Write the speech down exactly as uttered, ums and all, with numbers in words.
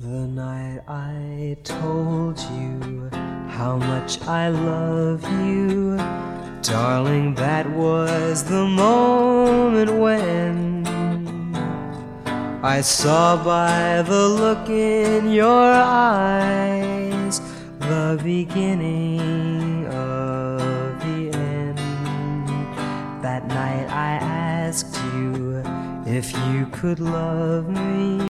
The night I told you how much I love you, darling, that was the moment when I saw by the look in your eyes the beginning of the end. That night I asked you if you could love me.